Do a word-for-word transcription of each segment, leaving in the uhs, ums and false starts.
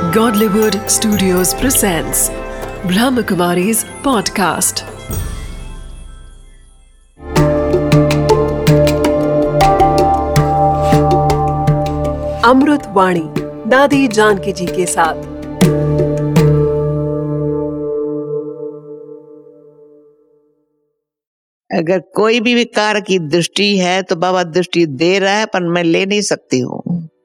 Godlywood Studios presents Brahmakumari's podcast. अमृत वाणी दादी जानकी जी के साथ। अगर कोई भी विकार की दृष्टि है तो बाबा दृष्टि दे रहा है, पर मैं ले नहीं सकती हूँ।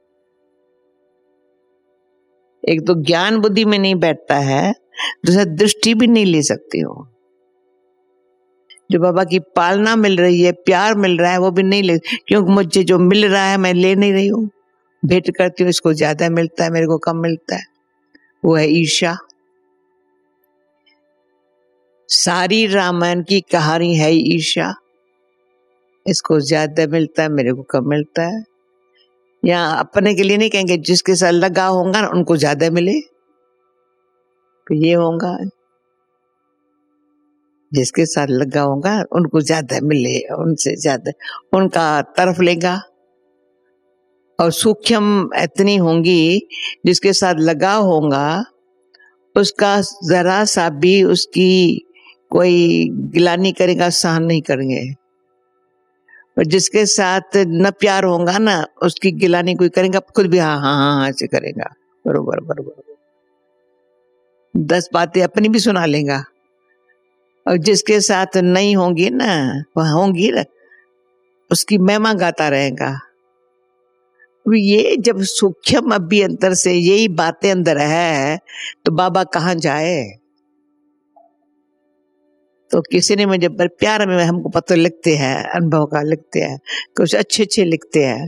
एक तो ज्ञान बुद्धि में नहीं बैठता है, दूसरा दृष्टि भी नहीं ले सकती हूँ। जो बाबा की पालना मिल रही है, प्यार मिल रहा है, वो भी नहीं ले, क्योंकि मुझे जो मिल रहा है मैं ले नहीं रही हूँ। भेंट करती हूँ, इसको ज्यादा मिलता है, मेरे को कम मिलता है। वो है ईर्ष्या। सारी रामायण की कहानी है ईर्ष्या। इसको ज्यादा मिलता है, मेरे को कम मिलता है। या अपने के लिए नहीं कहेंगे, जिसके साथ लगा होगा उनको ज्यादा मिले, तो ये होगा। जिसके साथ लगा होगा उनको ज्यादा मिले, उनसे ज्यादा उनका तरफ लेगा। और सूक्ष्म इतनी होंगी, जिसके साथ लगा होगा उसका जरा सा भी उसकी कोई गिलानी करेगा, सहन नहीं करेंगे। और जिसके साथ न प्यार होगा ना, उसकी गिलानी कोई करेगा, खुद भी हाँ हाँ हाँ हाँ से करेगा। बरोबर बरोबर। दस बातें अपनी भी सुना लेगा। और जिसके साथ नहीं होंगी ना, वह होंगी ना, उसकी महिमा गाता रहेगा। ये जब सूक्ष्म अभी अंतर से यही बातें अंदर है, तो बाबा कहाँ जाए। तो किसी ने मुझे प्यार में हमको पत्र लिखते हैं, अनुभव का लिखते हैं, कुछ अच्छे अच्छे लिखते हैं।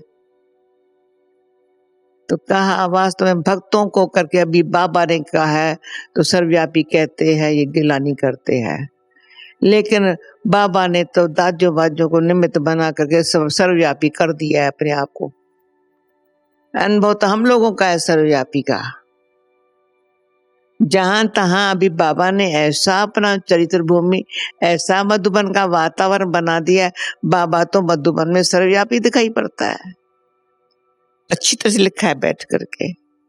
तो कहा वास्तव में भक्तों को करके अभी बाबा ने कहा है तो सर्वव्यापी कहते हैं, ये गिलानी करते हैं। लेकिन बाबा ने तो दाजों बाजों को निमित्त बना करके सर्वव्यापी कर दिया है अपने आप को। अनुभव तो हम लोगों का है सर्वव्यापी का। जहां तहां अभी बाबा ने ऐसा अपना चरित्र भूमि, ऐसा मधुबन का वातावरण बना दिया है। बाबा तो मधुबन में सर्वव्यापी दिखाई पड़ता है। अच्छी तरह से लिखा है बैठ करके।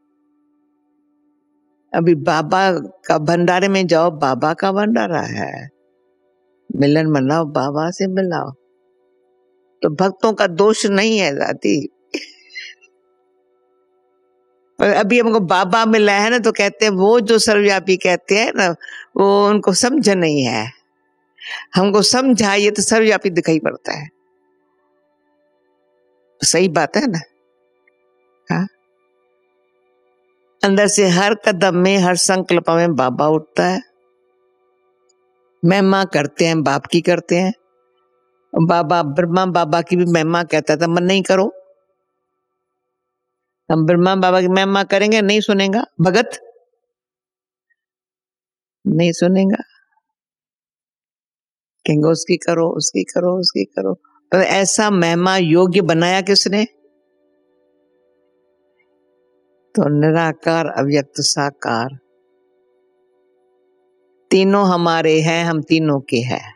अभी बाबा का भंडारे में जाओ, बाबा का भंडारा है। मिलन मनाओ, बाबा से मिलाओ। तो भक्तों का दोष नहीं है दादी। पर अभी हमको बाबा मिला है ना, तो कहते हैं वो जो सर्वव्यापी कहते हैं ना, वो उनको समझ नहीं है। हमको समझाइए तो सर्वव्यापी दिखाई पड़ता है। सही बात है ना। हाँ? अंदर से हर कदम में, हर संकल्प में बाबा उठता है। महिमा करते हैं, बाप की करते हैं। बाबा ब्रह्मा बाबा की भी महिमा कहता था, मन नहीं करो। हम ब्रह्मा बाबा की महिमा करेंगे, नहीं सुनेगा भगत, नहीं सुनेगा। कहेंगे उसकी करो, उसकी करो, उसकी करो। तो ऐसा महिमा योग्य बनाया किसने? तो निराकार अव्यक्त साकार तीनों हमारे हैं, हम तीनों के हैं।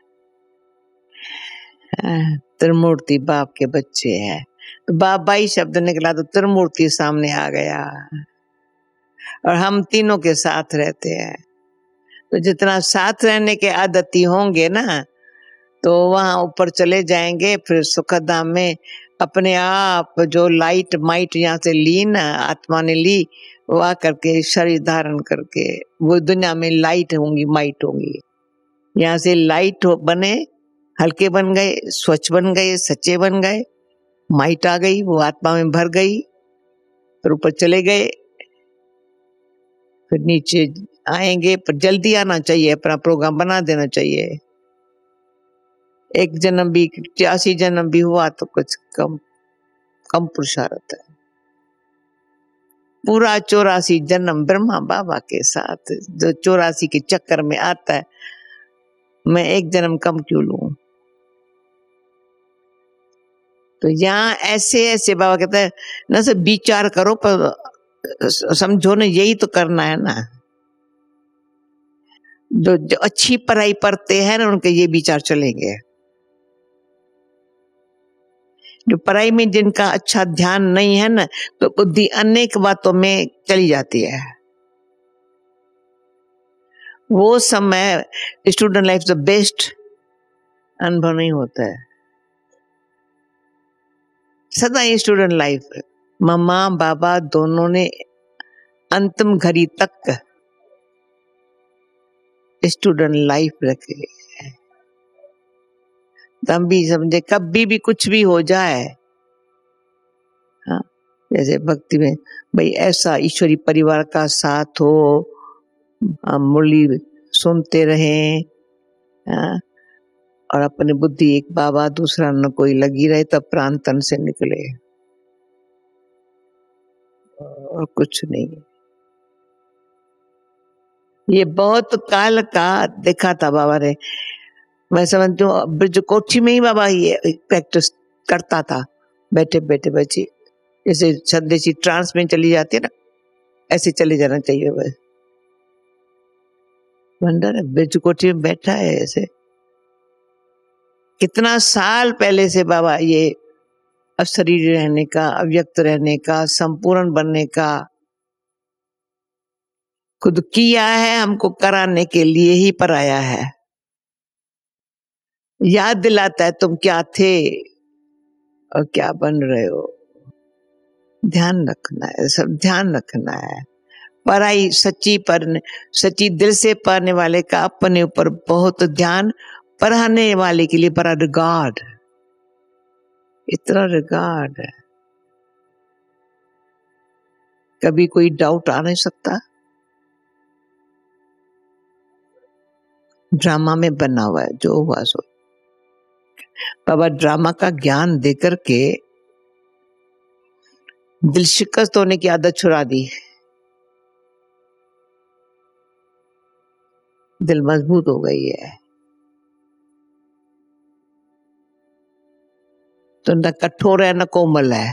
त्रिमूर्ति बाप के बच्चे हैं। तो बाबा ही शब्द निकला तो त्रिमूर्ति सामने आ गया। और हम तीनों के साथ रहते हैं। तो जितना साथ रहने के आदती होंगे ना, तो वहां ऊपर चले जाएंगे। फिर सुखधाम में अपने आप जो लाइट माइट यहाँ से ली ना, आत्मा ने ली, वो आ करके शरीर धारण करके वो दुनिया में लाइट होंगी, माइट होंगी। यहाँ से लाइट हो बने, हल्के बन गए, स्वच्छ बन गए, सच्चे बन गए, माइट आ गई, वो आत्मा में भर गई। फिर ऊपर चले गए, फिर नीचे आएंगे। पर जल्दी आना चाहिए, अपना प्रोग्राम बना देना चाहिए। एक जन्म भी, छियासी जन्म भी हुआ तो कुछ कम कम पुरुषार्थ है। पूरा चौरासी जन्म ब्रह्मा बाबा के साथ जो चौरासी के चक्कर में आता है, मैं एक जन्म कम क्यों लूं। तो यहाँ ऐसे ऐसे बाबा कहते हैं ना, से विचार करो, पर समझो ना, यही तो करना है ना। जो, जो अच्छी पढ़ाई पढ़ते हैं ना, उनके ये विचार चलेंगे। जो पढ़ाई में जिनका अच्छा ध्यान नहीं है ना, तो बुद्धि अनेक बातों में चली जाती है। वो समय स्टूडेंट लाइफ द बेस्ट अनुभव नहीं होता है। सदा ही स्टूडेंट लाइफ, मम्मा बाबा दोनों ने अंतिम घड़ी तक स्टूडेंट लाइफ रखे। तब भी समझे कभी भी कुछ भी हो जाए, हाँ, जैसे भक्ति में भाई ऐसा ईश्वरी परिवार का साथ हो, हम मुरली सुनते रहें, हाँ, और अपनी बुद्धि एक बाबा दूसरा न कोई लगी रहे, तब प्राण तन से निकले और कुछ नहीं। ये बहुत काल का देखा था बाबा ने। मैं समझती हूँ ब्रज कोठी में ही बाबा ये प्रैक्टिस करता था, बैठे बैठे बच्चे जैसे संदेशी ट्रांस में चली जाती है ना, ऐसे चले जाना चाहिए। बस वंडर है, ब्रज कोठी में बैठा है ऐसे। कितना साल पहले से बाबा ये अशरीर रहने का, अव्यक्त रहने का, संपूर्ण बनने का खुद किया है, हमको कराने के लिए ही पर आया है। याद दिलाता है तुम क्या थे और क्या बन रहे हो। ध्यान रखना है, सब ध्यान रखना है। पढ़ाई सच्ची पढ़ने, सच्ची दिल से पढ़ने वाले का अपने ऊपर बहुत ध्यान, पढ़ाने वाले के लिए बड़ा रिगार्ड, इतना रिगार्ड है, कभी कोई डाउट आ नहीं सकता। ड्रामा में बना हुआ है, जो हुआ सो। बाबा ड्रामा का ज्ञान देकर के दिल शिकस्त होने की आदत छुड़ा दी, दिल मजबूत हो गई है। तो न कठोर है न कोमल है।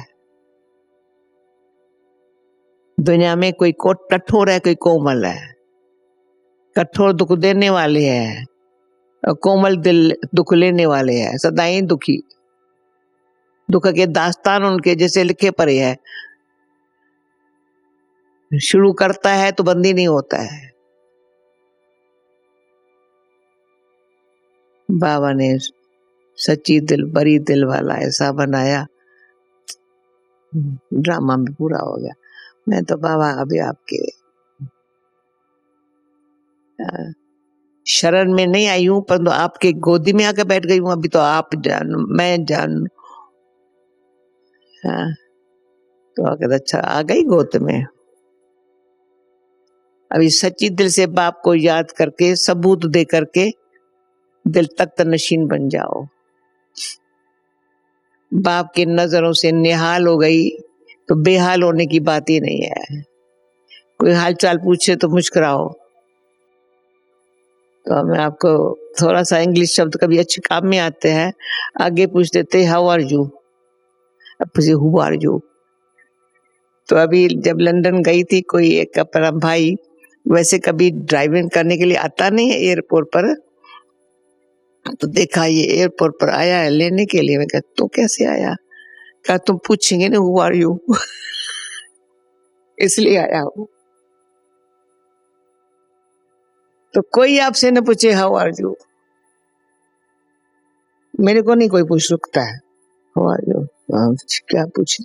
दुनिया में कोई कोट कठोर है, कोई कोमल है। कठोर दुख देने वाले हैं और कोमल दिल दुख लेने वाले हैं, सदा ही दुखी। दुख के दास्तान उनके जैसे लिखे पड़े हैं, शुरू करता है तो बंदी नहीं होता है। बाबा ने सच्ची दिल बड़ी दिल वाला ऐसा बनाया, ड्रामा में पूरा हो गया। मैं तो बाबा अभी आपके शरण में नहीं आई हूं, परंतु आपके गोदी में आकर बैठ गई हूं। अभी तो आप जानो, मैं जानू। हाँ, तो अगर अच्छा आ गई गोद में। अभी सच्ची दिल से बाप को याद करके, सबूत दे करके दिल तख्त नशीन बन जाओ। बाप की नजरों से निहाल हो गई तो बेहाल होने की बात ही नहीं है। कोई हालचाल पूछे तो मुस्कुराओ। तो मैं आपको थोड़ा सा इंग्लिश शब्द कभी अच्छे काम में आते हैं, आगे पूछ देते हाउ आर यू, अब पूछे हु आर यू। तो अभी जब लंदन गई थी, कोई एक अपना भाई वैसे कभी ड्राइविंग करने के लिए आता नहीं है एयरपोर्ट पर, तो देखा ये एयरपोर्ट पर आया है लेने के लिए। मैं कहा तो कैसे आया? कहा तुम पूछेंगे ना हु आर यू इसलिए आया हूं। तो कोई आपसे न पूछे हाउ आर यू, मेरे को नहीं कोई पूछ सकता है हाउ आर यू, क्या पूछ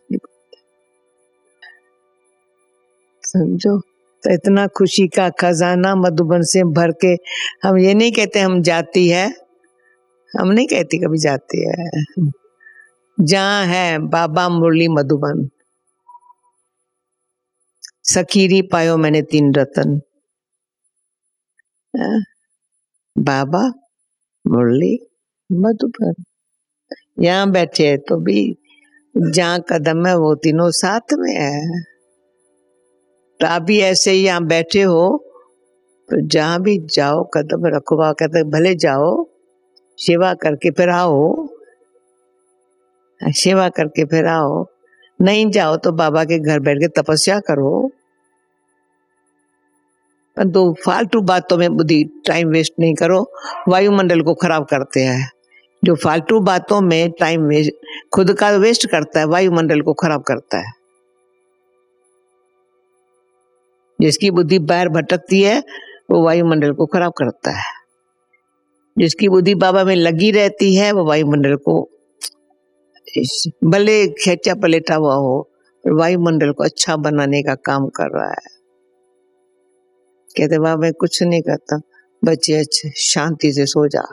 समझो। तो इतना खुशी का खजाना मधुबन से भर के, हम ये नहीं कहते हम जाती है, हम नहीं कहती कभी जाती है। जहां है बाबा मुरली मधुबन, सखीरी पायो मैंने तीन रतन, बाबा मुरली मधुबन। यहाँ बैठे है तो भी जहाँ कदम है वो तीनों साथ में है। तो आप भी ऐसे ही यहाँ बैठे हो, तो जहाँ भी जाओ कदम रखो। बाबा कहते भले जाओ, सेवा करके फिर आओ, सेवा करके फिर आओ। नहीं जाओ तो बाबा के घर बैठ के तपस्या करो। तो फालतू बातों में बुद्धि टाइम वेस्ट नहीं करो, वायुमंडल को खराब करते हैं। जो फालतू बातों में टाइम वेस्ट, खुद का वेस्ट करता है, वायुमंडल को खराब करता है। जिसकी बुद्धि बाहर भटकती है वो वायुमंडल को खराब करता है। जिसकी बुद्धि बाबा में लगी रहती है वो वायुमंडल को, भले खींचा पलेटा हुआ हो, पर वायुमंडल को अच्छा बनाने का काम कर रहा है। कहते बाबा मैं कुछ नहीं करता, बच्चे अच्छे शांति से सो जा,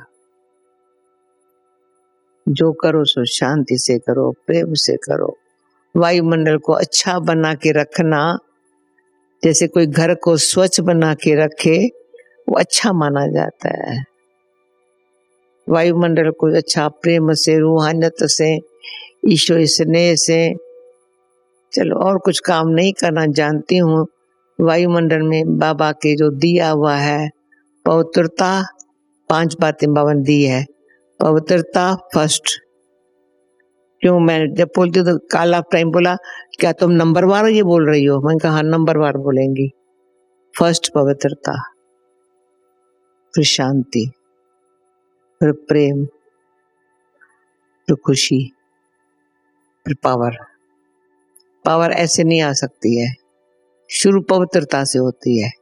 जो करो सो शांति से करो, प्रेम से करो। वायुमंडल को अच्छा बना के रखना, जैसे कोई घर को स्वच्छ बना के रखे, वो अच्छा माना जाता है। वायुमंडल को अच्छा प्रेम से, रूहानियत से, ईश्वर स्नेह से, चलो और कुछ काम नहीं करना जानती हूँ। वायुमंडल में बाबा के जो दिया हुआ है पवित्रता, पांच बातें बाबा ने दी है। पवित्रता फर्स्ट। क्यों मैं जब बोलती हूँ तो काला टाइम बोला क्या तुम नंबर वार ये बोल रही हो? मैंने कहा नंबर वार बोलेंगी। फर्स्ट पवित्रता, फिर शांति, फिर प्रेम, फिर खुशी, फिर पावर। पावर ऐसे नहीं आ सकती है, शुरू पवित्रता से होती है।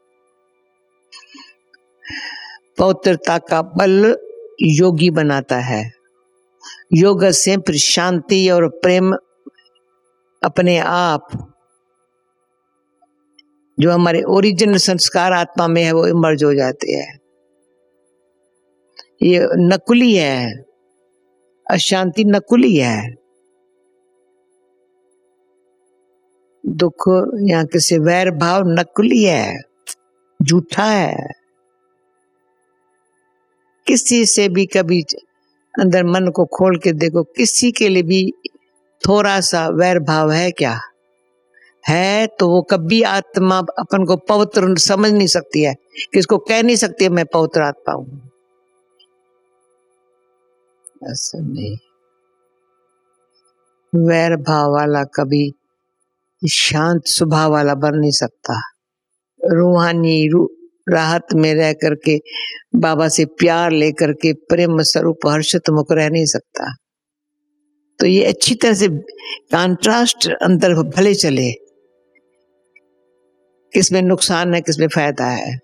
पवित्रता का बल योगी बनाता है। योग से फिर शांति और प्रेम अपने आप जो हमारे ओरिजिनल संस्कार आत्मा में है वो इमर्ज हो जाते हैं। ये नकुली है, अशांति नकुली है। दुख यहाँ किसी वैर भाव नकुली है, झूठा है। किसी से भी कभी अंदर मन को खोल के देखो, किसी के लिए भी थोड़ा सा वैर भाव है क्या? है तो वो कभी आत्मा अपन को पवित्र समझ नहीं सकती है, किसको कह नहीं सकती है मैं पवित्र आत्मा हूं। ऐसा नहीं, वैर भाव वाला कभी शांत स्वभाव वाला बन नहीं सकता। रूहानी रू, राहत में रह करके बाबा से प्यार लेकर के प्रेम स्वरूप हर्षित मुख रह नहीं सकता। तो ये अच्छी तरह से कंट्रास्ट अंदर भले चले, किसमें नुकसान है किसमें फायदा है।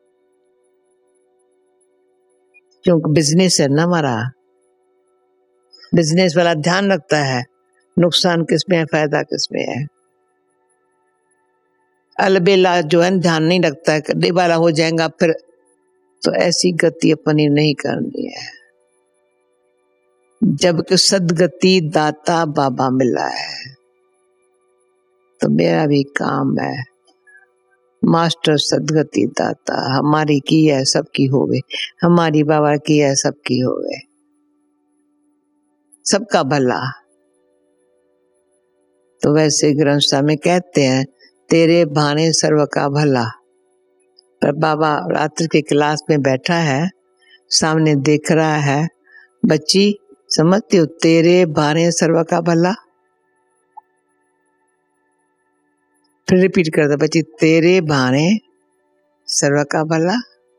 क्योंकि बिजनेस है ना हमारा, बिजनेस वाला ध्यान रखता है नुकसान किसमें है फायदा किसमें है। अलबेला जो है ध्यान नहीं रखता है, करने वाला हो जाएगा फिर, तो ऐसी गति अपनी नहीं करनी है। जबकि सदगति दाता बाबा मिला है, तो मेरा भी काम है मास्टर सदगति दाता। हमारी की है सबकी होवे, हमारी बाबा की है सबकी होवे, सबका भला। तो वैसे ग्रंथ साहब में कहते हैं तेरे भाने सर्व का भला। पर बाबा रात्रि के क्लास में बैठा है, सामने देख रहा है, बच्ची समझती हो तेरे भाने सर्व का भला। फिर रिपीट करता, बच्ची तेरे भाने सर्व का भला।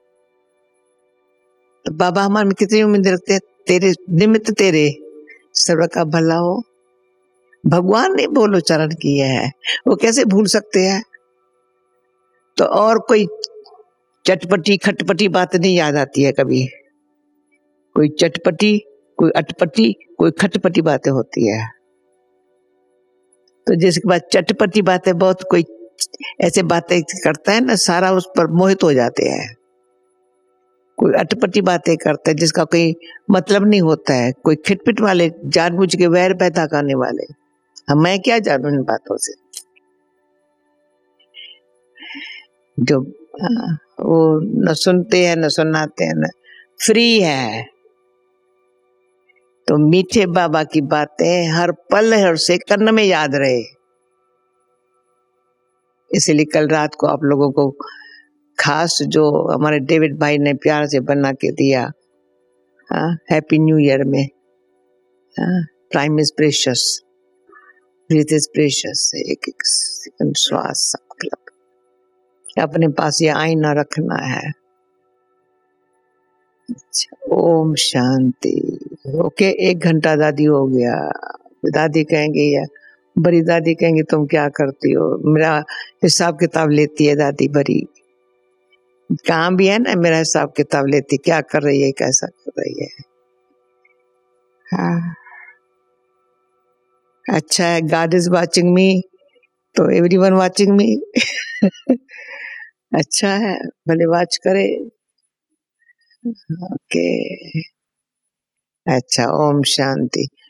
तो बाबा हमारे में कितनी उम्मीद रखते हैं, तेरे निमित्त तेरे सर्व का भला हो। भगवान ने बोलो चरण किए है, वो कैसे भूल सकते हैं? तो और कोई चटपटी खटपटी बात नहीं याद आती है कभी। कोई चटपटी, कोई अटपटी, कोई खटपटी बातें होती है। तो जिसके बाद चटपटी बातें बहुत कोई ऐसे बातें करता है ना, सारा उस पर मोहित हो जाते हैं। कोई अटपटी बातें करता है जिसका कोई मतलब नहीं होता है। कोई खिटपिट वाले जानबूझ के वैर पैदा करने वाले, हम मैं क्या जानू इन बातों से। जो वो न सुनते हैं न सुनाते हैं न फ्री है। तो मीठे बाबा की बातें हर पल हर सेकंड में याद रहे। इसलिए कल रात को आप लोगों को खास जो हमारे डेविड भाई ने प्यार से बना के दिया, हैप्पी न्यू ईयर में, time is precious, breath is precious. एक एक सेकंड श्वास अपने पास ये आईना रखना है। अच्छा, ओम शांति। ओके, एक घंटा दादी हो गया। दादी कहेंगे या बड़ी दादी कहेंगे तुम क्या करती हो, मेरा हिसाब किताब लेती है दादी बड़ी। कहाँ भी है ना मेरा हिसाब किताब लेती, क्या कर रही है, कैसा कर रही है। हाँ, अच्छा है, गॉड इज वाचिंग मी, तो एवरीवन वाचिंग मी। अच्छा है, भले वाच करे। ओके, अच्छा, ओम शांति।